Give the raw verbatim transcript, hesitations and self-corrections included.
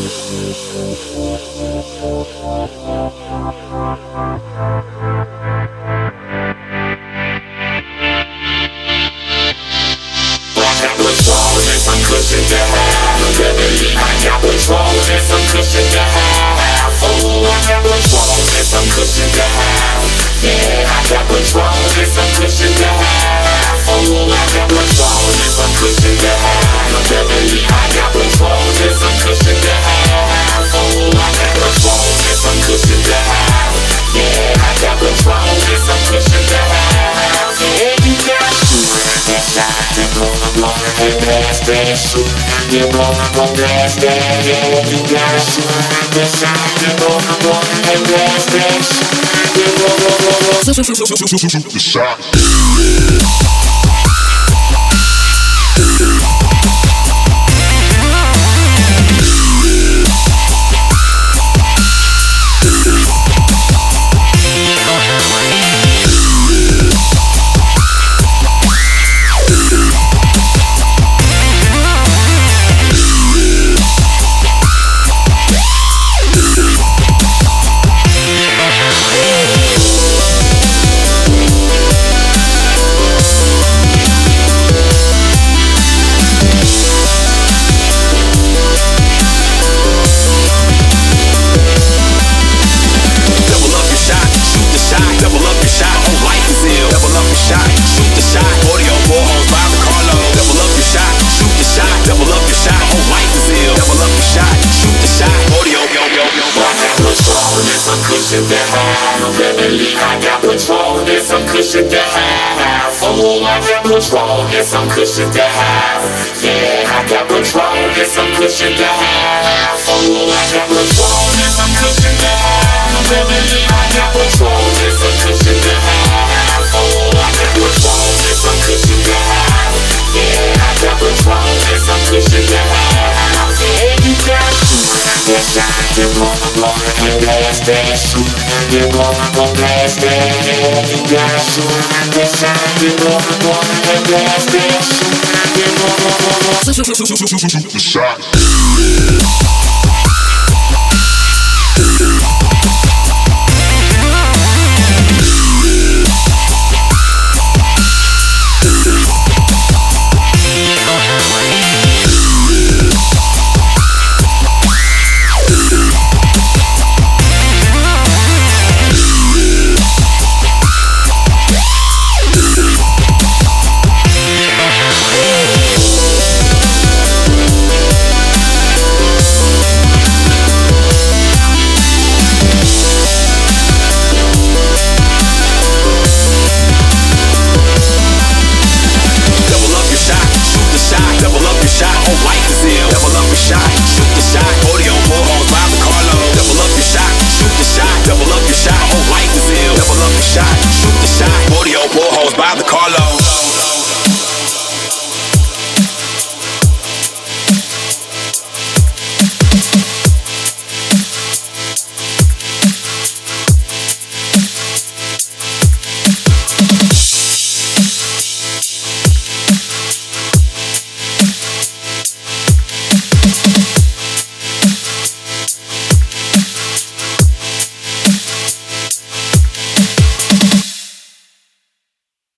Cushion to have, really, I got control and some cushion to have. Oh, I got control and some cushion to have. Yeah, I got control and some cushion to have. Oh, I got control and some cushion to have. Really, I got control and some cushion to have. Oh, I got control and some cushion to have. Yeah, I got control and some cushion to have. Yeah, you got that shot and blow the blow and blast that shoot. You blow the blow, blast that, yeah, you gotta shoot that shot and blow the blow and blast that shoot. You blow the blow, the shot. Cushion to have, really, I got control, there's some cushion to have. Oh, I got control, there's some cushion to have. Yeah, I got control, there's some cushion to have. Oh, I got control, there's some cushion to have. Really, I got control, there's some cushion to have. Oh, I got control, there's some cushion to have. Yeah, I got control, there's some cushion to have. Yeah, you got that shot, you blow the blow and blast that shoot. You blow the blow, blast that, yeah, you gotta shoot that shot. You blow the blow and blast that shoot. You blow the blow, the shot.